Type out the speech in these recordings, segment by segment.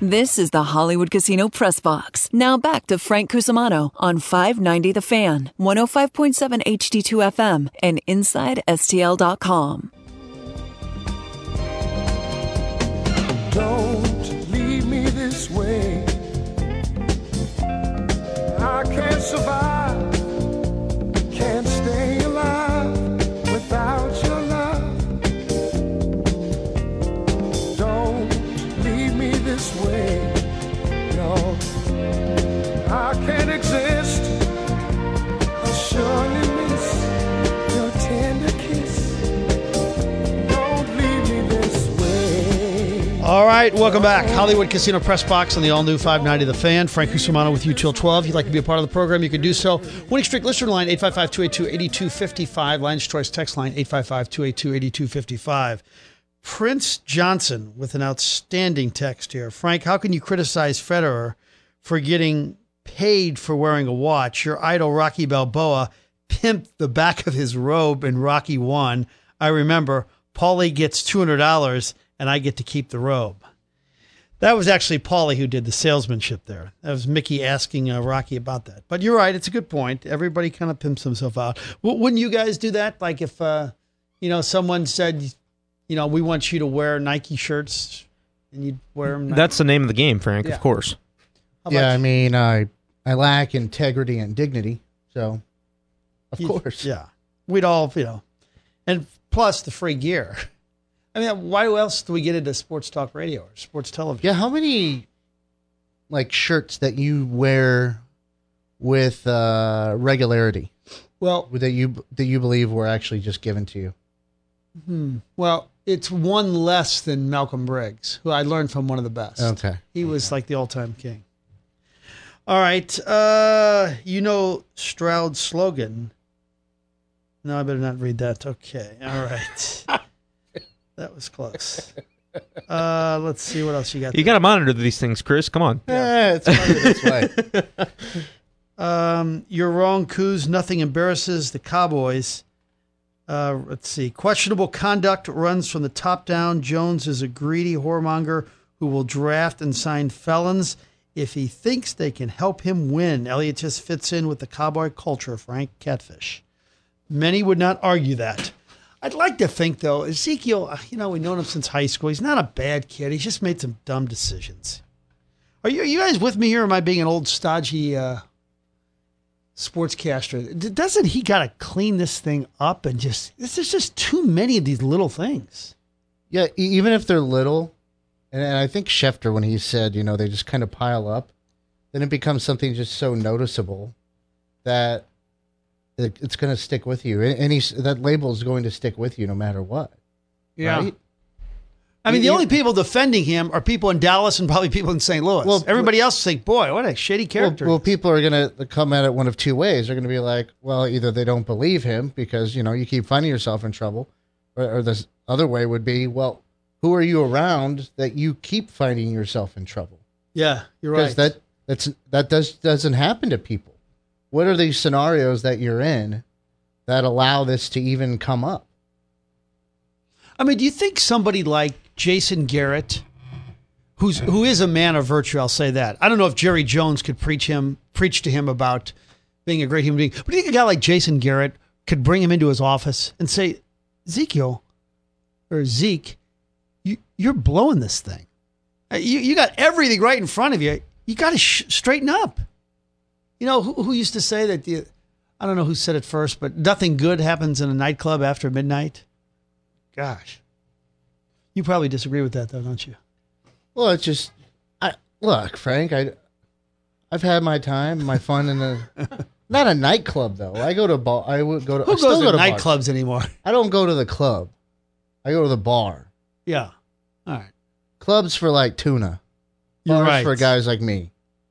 This is the Hollywood Casino Press Box. Now back to Frank Cusimano on 590 The Fan, 105.7 HD2 FM, and InsideSTL.com. Don't leave me this way. I can't survive, can't stay alive without your love. Don't leave me this way, no. I can't exist, I'll surely miss your tender kiss. Don't leave me this way. All right, welcome back. Hollywood Casino Press Box on the all-new 590 The Fan. Frank Cusimano with you till 12. If you'd like to be a part of the program, you can do so. Winning Streak listener line, 855-282-8255. Lions Choice text line, 855-282-8255. Prince Johnson with an outstanding text here. Frank, how can you criticize Federer for getting paid for wearing a watch? Your idol, Rocky Balboa, pimped the back of his robe in Rocky 1. I remember Paulie gets $200 and I get to keep the robe. That was actually Paulie who did the salesmanship there. That was Mickey asking Rocky about that. But you're right. It's a good point. Everybody kind of pimps himself out. Wouldn't you guys do that? Like if, someone said, we want you to wear Nike shirts and you'd wear them. That's the name of the game, Frank, Yeah. of course. Yeah, I mean, I lack integrity and dignity, so of course. Yeah. We'd all, and plus the free gear. I mean, why else do we get into sports talk radio or sports television? Yeah, how many shirts that you wear with regularity? Well, that you believe were actually just given to you? Well, it's one less than Malcolm Briggs, who I learned from one of the best. Okay. He was like the all-time king. All right. Stroud's slogan. No, I better not read that. Okay. All right. That was close. Let's see what else you got. You got to monitor these things, Chris. Come on. Yeah, it's funny this way. You're wrong, Coos. Nothing embarrasses the Cowboys. Let's see. Questionable conduct runs from the top down. Jones is a greedy whoremonger who will draft and sign felons if he thinks they can help him win. Elliott just fits in with the Cowboy culture, Frank Catfish. Many would not argue that. I'd like to think, though, Ezekiel, we've known him since high school. He's not a bad kid. He's just made some dumb decisions. Are you guys with me here, or am I being an old stodgy sportscaster? Doesn't he got to clean this thing up and there's just too many of these little things. Yeah, even if they're little, and I think Schefter, when he said, they just kind of pile up, then it becomes something just so noticeable that it's going to stick with you. And that label is going to stick with you no matter what. Yeah. Right? I mean, the only people defending him are people in Dallas and probably people in St. Louis. Well, everybody else think, boy, what a shitty character. Well, people are going to come at it one of two ways. They're going to be like, well, either they don't believe him because, you keep finding yourself in trouble, or this other way would be, well, who are you around that you keep finding yourself in trouble? Yeah, you're right. Because that doesn't happen to people. What are these scenarios that you're in that allow this to even come up? I mean, do you think somebody like Jason Garrett, who is a man of virtue, I'll say that. I don't know if Jerry Jones could preach to him about being a great human being, but do you think a guy like Jason Garrett could bring him into his office and say, Zeke, you're blowing this thing. You got everything right in front of you. You got to straighten up. Who used to say that? I don't know who said it first, but nothing good happens in a nightclub after midnight. Gosh. You probably disagree with that, though, don't you? Well, it's just, look, Frank, I've had my time, my fun in not a nightclub, though. I go to bar. I would go to. Who goes to nightclubs anymore? I don't go to the club. I go to the bar. Yeah. All right. Clubs for tuna. You're Bars right. for guys like me.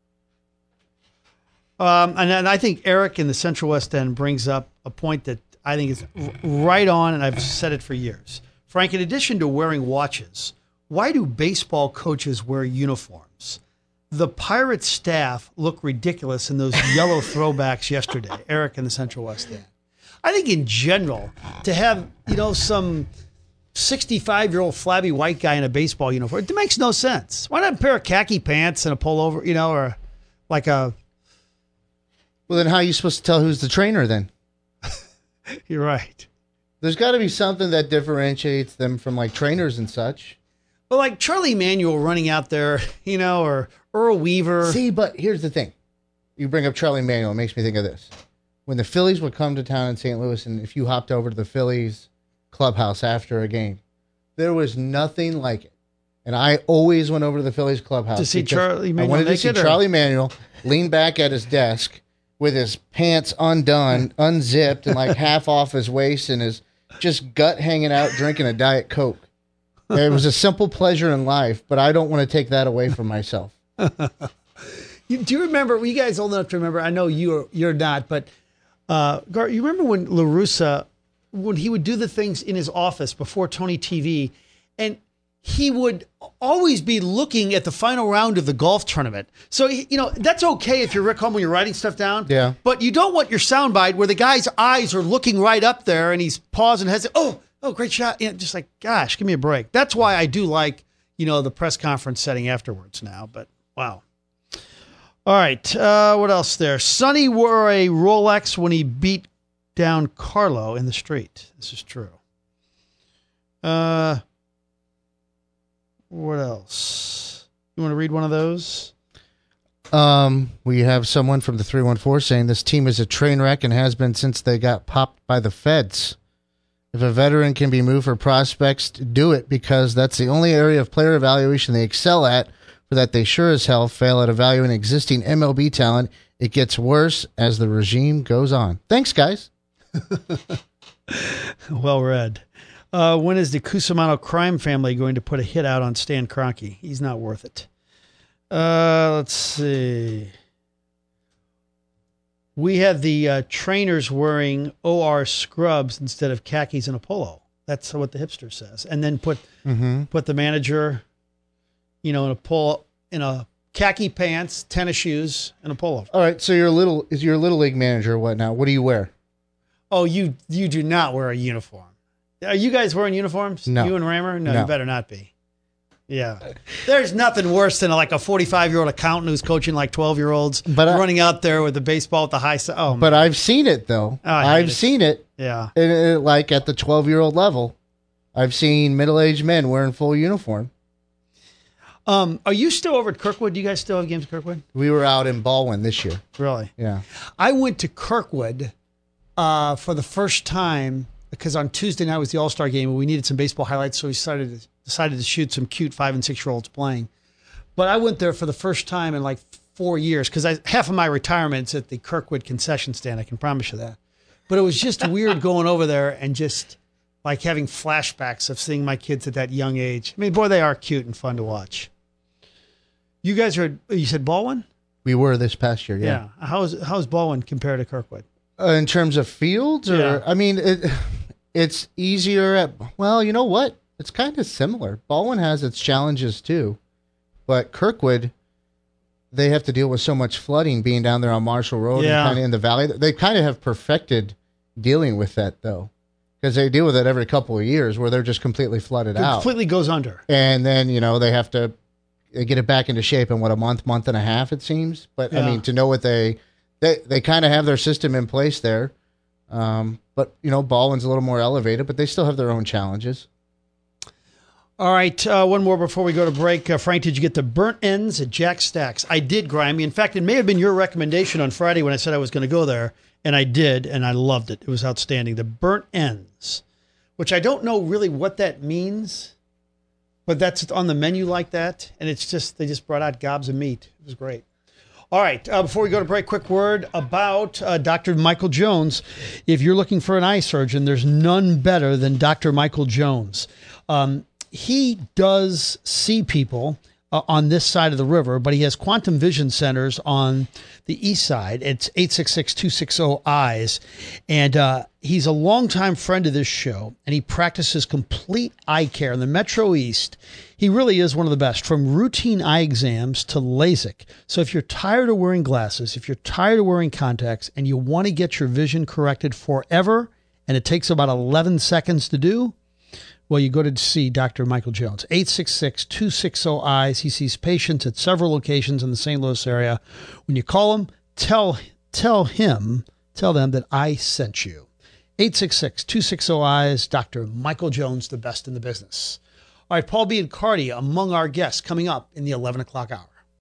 And I think Eric in the Central West End brings up a point that I think is right on, and I've said it for years. Frank, in addition to wearing watches, why do baseball coaches wear uniforms? The Pirates staff look ridiculous in those yellow throwbacks yesterday. Eric in the Central West End. I think in general, to have, some 65-year-old flabby white guy in a baseball uniform. It makes no sense. Why not a pair of khaki pants and a pullover, or like a... Well, then how are you supposed to tell who's the trainer then? You're right. There's got to be something that differentiates them from like trainers and such. Well, like Charlie Manuel running out there, or Earl Weaver. See, but here's the thing. You bring up Charlie Manuel, it makes me think of this. When the Phillies would come to town in St. Louis, and if you hopped over to the Phillies clubhouse after a game, there was nothing like it. And I always went over to the Phillies clubhouse to see Charlie Manuel. I wanted to see Charlie Manuel lean back at his desk with his pants undone, unzipped, and like half off his waist, and his just gut hanging out, drinking a Diet Coke. It was a simple pleasure in life, but I don't want to take that away from myself. Do you remember? Were you guys old enough to remember? I know you're not, but Gar, you remember when La Russa, when he would do the things in his office before Tony TV, and he would always be looking at the final round of the golf tournament. So, that's okay if you're Rick Home when you're writing stuff down. Yeah. But you don't want your soundbite where the guy's eyes are looking right up there and he's pausing, hesitating. Oh, great shot. Just like, gosh, give me a break. That's why I do like, the press conference setting afterwards now. But, wow. All right. What else there? Sonny wore a Rolex when he beat down Carlo in the street. This is true. What else? You want to read one of those? We have someone from the 314 saying this team is a train wreck and has been since they got popped by the feds. If a veteran can be moved for prospects, do it, because that's the only area of player evaluation they excel at. For that, they sure as hell fail at evaluating existing MLB talent. It gets worse as the regime goes on. Thanks, guys. Well read. When is the Cusimano crime family going to put a hit out on Stan Kroenke? He's not worth it. Let's see. We have the trainers wearing OR scrubs instead of khakis and a polo. That's what the hipster says. And then put the manager, in a khaki pants, tennis shoes, and a polo. All right. So you're a little league manager or what now? What do you wear? Oh, you do not wear a uniform. Are you guys wearing uniforms? No. You and Rammer? No, you better not be. Yeah. There's nothing worse than like a 45-year-old accountant who's coaching like 12-year-olds running out there with the baseball with the high side. Oh, but I've seen it, though. I've seen it. Yeah. Like at the 12-year-old level. I've seen middle-aged men wearing full uniform. Are you still over at Kirkwood? Do you guys still have games at Kirkwood? We were out in Baldwin this year. Really? Yeah. I went to Kirkwood for the first time because on Tuesday night was the All-Star game and we needed some baseball highlights, so we decided to shoot some cute 5- and 6-year-olds playing. But I went there for the first time in like 4 years because half of my retirement's at the Kirkwood concession stand. I can promise you that. But it was just weird going over there and just like having flashbacks of seeing my kids at that young age. I mean, boy, they are cute and fun to watch. You guys you said Baldwin? We were this past year, yeah. How's Baldwin compared to Kirkwood? In terms of fields? I mean, it's easier at, well, you know what? It's kind of similar. Baldwin has its challenges too. But Kirkwood, they have to deal with so much flooding being down there on Marshall Road and kind of in the valley. They kind of have perfected dealing with that, though. Because they deal with it every couple of years where they're just completely flooded out. Completely goes under. And then, they have to get it back into shape in, a month and a half, it seems. But, I mean, to know what they kind of have their system in place there. But, Baldwin's a little more elevated, but they still have their own challenges. All right, one more before we go to break. Frank, did you get the burnt ends at Jack Stack's? I did, Grimy. In fact, it may have been your recommendation on Friday when I said I was going to go there, and I did, and I loved it. It was outstanding. The burnt ends, which I don't know really what that means, but that's on the menu like that, and it's just they just brought out gobs of meat. It was great. All right, before we go to break, quick word about Dr. Michael Jones. If you're looking for an eye surgeon, there's none better than Dr. Michael Jones. He does see people on this side of the river, but he has Quantum Vision Centers on the east side. It's 866-260-EYES. And he's a longtime friend of this show, and he practices complete eye care in the Metro East. He really is one of the best, from routine eye exams to LASIK. So if you're tired of wearing glasses, if you're tired of wearing contacts, and you want to get your vision corrected forever, and it takes about 11 seconds to do, Well, you go to see Dr. Michael Jones, 866-260-EYES. He sees patients at several locations in the St. Louis area. When you call him, tell them that I sent you. 866-260-EYES, Dr. Michael Jones, the best in the business. All right, Paul Biancardi among our guests coming up in the 11 o'clock hour.